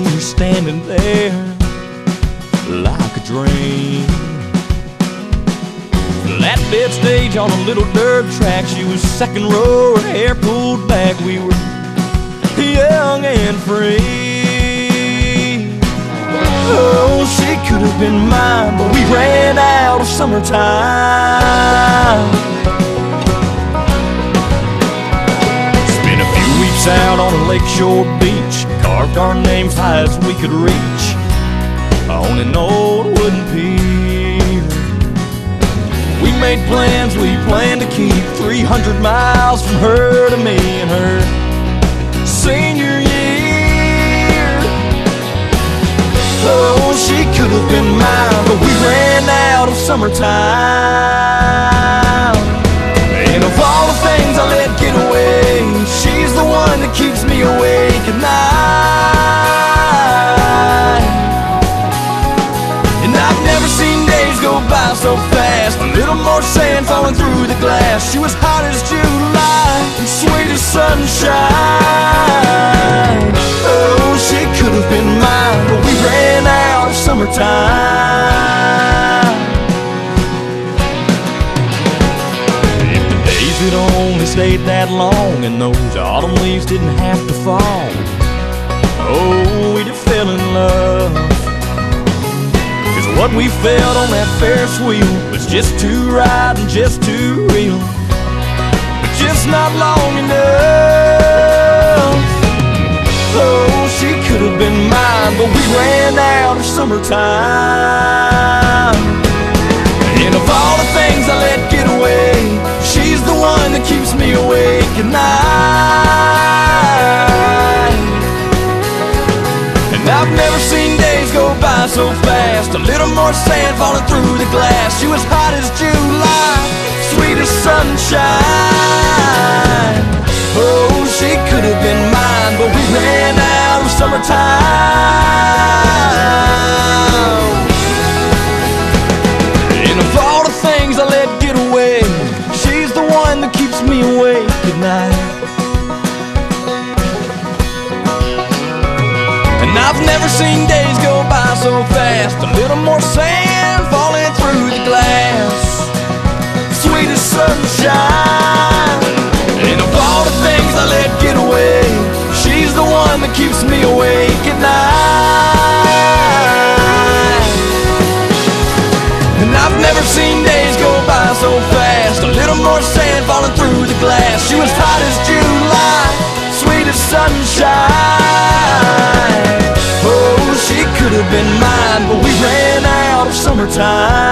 were standing there like a dream. Flatbed stage on a little dirt track. She was second row, her hair pulled back. We were young and free. Oh, she could have been mine, but we ran out of summertime. Spent a few weeks out on a lakeshore beach, carved our names high as we could reach on an old wooden pier. We made plans we planned to keep 300 miles from her to me and her senior year. Oh, she could have been mine, but we ran out of summertime. And of all the things I let get away, she's the one that keeps me awake at night. And I've never seen days go by so fast. A little more sand falling through the glass. She was hot as July and sweet as sunshine. Oh, she could have been mine, but we ran out of summertime. If the days had only stayed that long and those autumn leaves didn't have to fall, oh, we'd have fell in love. What we felt on that Ferris wheel was just too right and just too real, but just not long enough. Oh, she could have been mine, but we ran out of summertime. And of all the things I let get away, she's the one that keeps me awake at night. And I've never seen days go by so fast. A little more sand falling through the glass. She was hot as July, sweet as sunshine. Oh, she could have been mine, but we ran out of summertime. And of all the things I let get away, she's the one that keeps me awake at night. And I've never seen days go by so fast. A little more sand falling through the glass, sweet as sunshine. And of all the things I let get away, she's the one that keeps me awake at night. And I've never seen days go by so fast. A little more sand falling through the glass. She was hot as July, sweet as sunshine. Oh, she could have been mine, but we ran out of summertime.